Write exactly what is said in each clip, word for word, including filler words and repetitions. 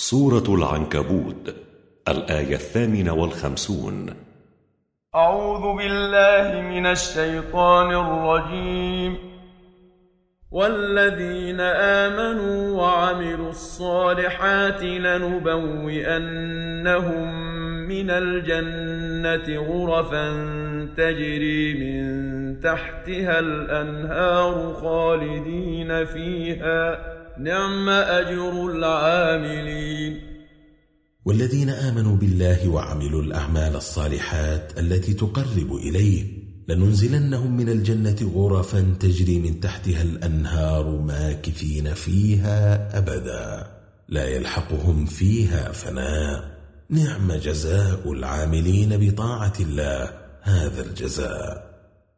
سورة العنكبوت، الآية الثامنة والخمسون. أعوذ بالله من الشيطان الرجيم. والذين آمنوا وعملوا الصالحات لنبوئنهم من الجنة غرفا تجري من تحتها الأنهار خالدين فيها، نعم أجر العاملين. والذين آمنوا بالله وعملوا الأعمال الصالحات التي تقرب إليه لننزلنهم من الجنة غرفا تجري من تحتها الأنهار ماكثين فيها أبدا لا يلحقهم فيها فناء، نعم جزاء العاملين بطاعة الله هذا الجزاء.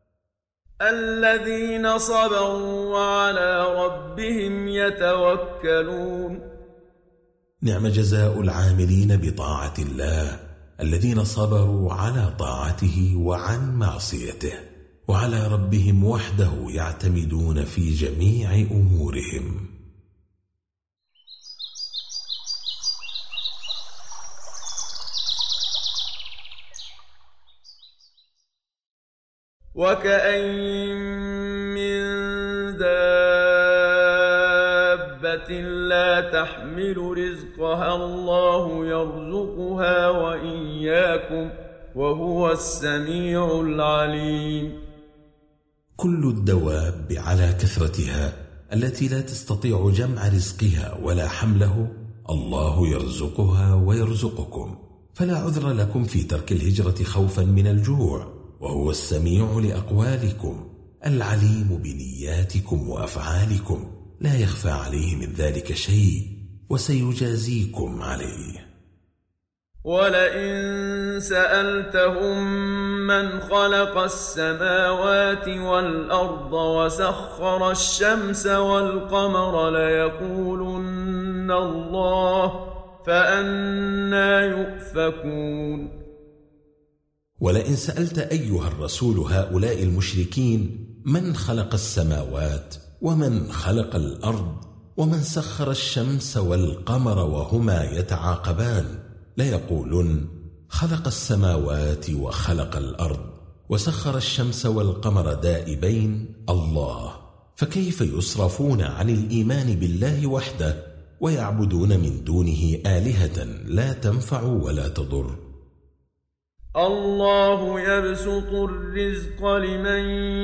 الذين صبروا وعلى ربهم يتوكلون، نعم جزاء العاملين بطاعة الله الذين صبروا على طاعته وعن معصيته، وعلى ربهم وحده يعتمدون في جميع أمورهم. وكأين من دابة لا تحمل رزقها الله يرزقها وإياكم وهو السميع العليم. كل الدواب على كثرتها التي لا تستطيع جمع رزقها ولا حمله الله يرزقها ويرزقكم، فلا عذر لكم في ترك الهجرة خوفا من الجوع، وهو السميع لأقوالكم العليم بنياتكم وأفعالكم، لا يخفى عليه من ذلك شيء وسيجازيكم عليه. ولئن سألتهم من خلق السماوات والأرض وسخر الشمس والقمر ليقولن الله، فأنى يؤفكون. ولئن سألت أيها الرسول هؤلاء المشركين من خلق السماوات ومن خلق الأرض ومن سخر الشمس والقمر وهما يتعاقبان ليقولن خلق السماوات وخلق الأرض وسخر الشمس والقمر دائبين الله، فكيف يصرفون عن الإيمان بالله وحده ويعبدون من دونه آلهة لا تنفع ولا تضر؟ الله يبسط الرزق لمن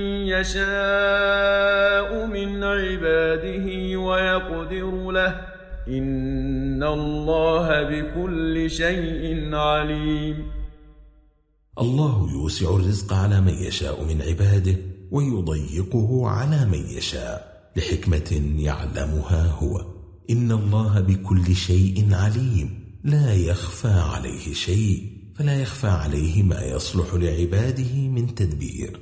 يشاء من عباده ويقدر له، إن الله بكل شيء عليم. الله يوسع الرزق على من يشاء من عباده ويضيقه على من يشاء لحكمة يعلمها هو، إن الله بكل شيء عليم، لا يخفى عليه شيء، فلا يخفى عليه ما يصلح لعباده من تدبير.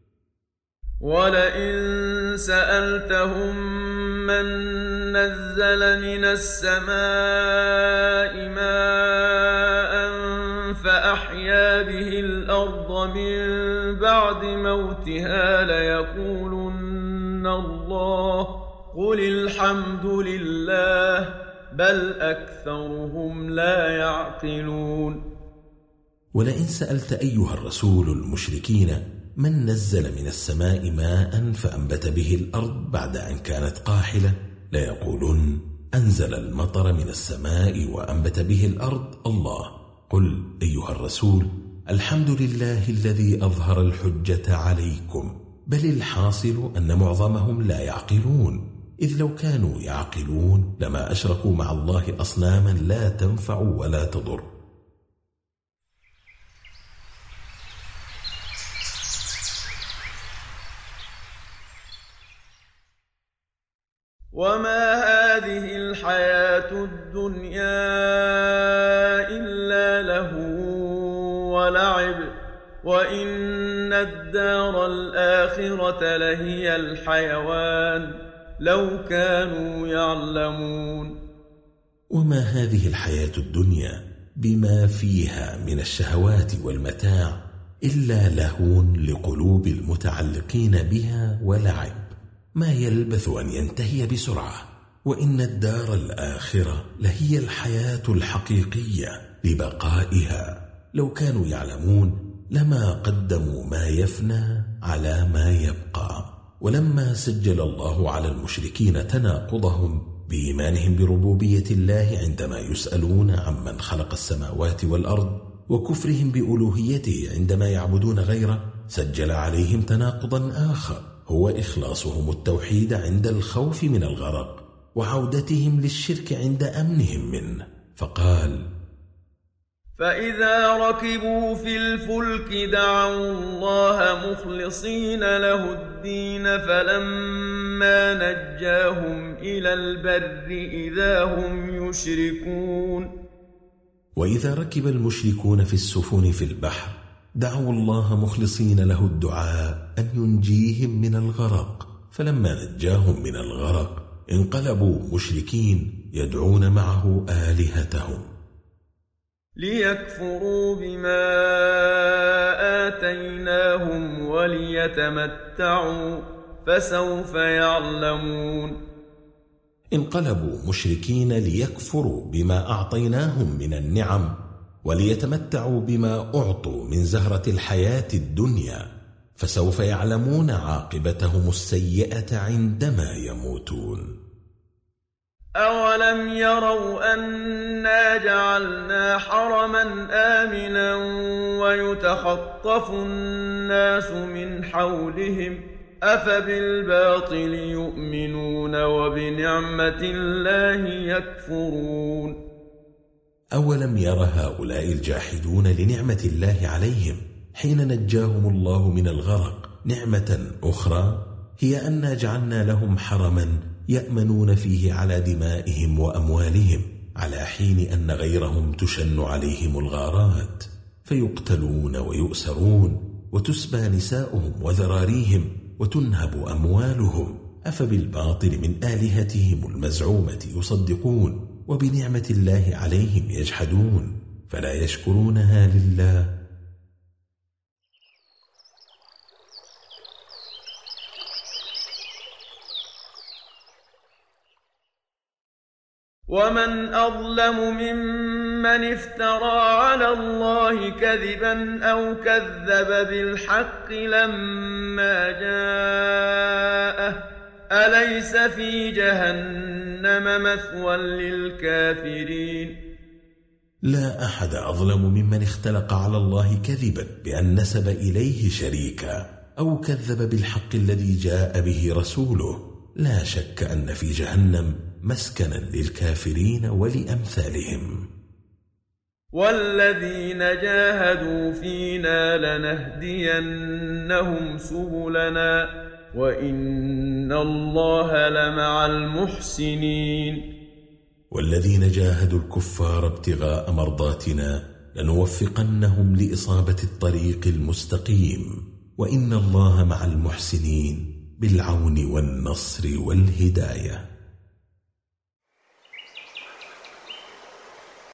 ولئن سألتهم من نزل من السماء ماء فأحيا به الأرض من بعد موتها ليقولن الله، قل الحمد لله بل أكثرهم لا يعقلون. ولئن سألت أيها الرسول المشركين من نزل من السماء ماء فأنبت به الأرض بعد أن كانت قاحلة ليقولن أنزل المطر من السماء وأنبت به الأرض الله، قل أيها الرسول الحمد لله الذي أظهر الحجة عليكم، بل الحاصل أن معظمهم لا يعقلون، إذ لو كانوا يعقلون لما أشركوا مع الله أصناما لا تنفع ولا تضر. وما هذه الحياة الدنيا إلا لهو ولعب، وإن الدار الآخرة لهي الحيوان لو كانوا يعلمون. وما هذه الحياة الدنيا بما فيها من الشهوات والمتاع إلا لهو لقلوب المتعلقين بها ولعب، ما يلبث أن ينتهي بسرعة، وإن الدار الآخرة لهي الحياة الحقيقية لبقائها. لو كانوا يعلمون لما قدموا ما يفنى على ما يبقى. ولما سجل الله على المشركين تناقضهم بإيمانهم بربوبية الله عندما يسألون عمن خلق السماوات والأرض، وكفرهم بألوهيته عندما يعبدون غيره، سجل عليهم تناقضا آخر هو إخلاصهم التوحيد عند الخوف من الغرق، وعودتهم للشرك عند أمنهم منه. فقال: فإذا ركبوا في الفلك دعوا الله مخلصين له الدين فلما نجاهم إلى البر إذا هم يشركون. وإذا ركب المشركون في السفن في البحر دعوا الله مخلصين له الدعاء أن ينجيهم من الغرق، فلما نجاهم من الغرق انقلبوا مشركين يدعون معه آلهتهم ليكفروا بما آتيناهم وليتمتعوا فسوف يعلمون. انقلبوا مشركين ليكفروا بما أعطيناهم من النعم وليتمتعوا بما أعطوا من زهرة الحياة الدنيا، فسوف يعلمون عاقبتهم السيئة عندما يموتون. أولم يروا أنا جعلنا حرما آمنا ويتخطف الناس من حولهم أفبالباطل يؤمنون وبنعمة الله يكفرون. أولم ير هؤلاء الجاحدون لنعمة الله عليهم حين نجاهم الله من الغرق نعمة أخرى، هي أن جعلنا لهم حرما يأمنون فيه على دمائهم وأموالهم، على حين أن غيرهم تشن عليهم الغارات فيقتلون ويؤسرون وتسبى نساؤهم وذراريهم وتنهب أموالهم. أفبالباطل من آلهتهم المزعومة يصدقون وبنعمة الله عليهم يجحدون، فلا يشكرونها لله. ومن أظلم ممن افترى على الله كذبا أو كذب بالحق لما جاءه أليس في جهنم مثوى للكافرين. لا أحد أظلم ممن اختلق على الله كذبا بأن نسب إليه شريكا أو كذب بالحق الذي جاء به رسوله. لا شك أن في جهنم مسكنا للكافرين ولأمثالهم. والذين جاهدوا فينا لنهدينهم سبلنا وإن الله لمع المحسنين. والذين جاهدوا الكفار ابتغاء مرضاتنا لنوفقنهم لإصابة الطريق المستقيم، وإن الله مع المحسنين بالعون والنصر والهداية.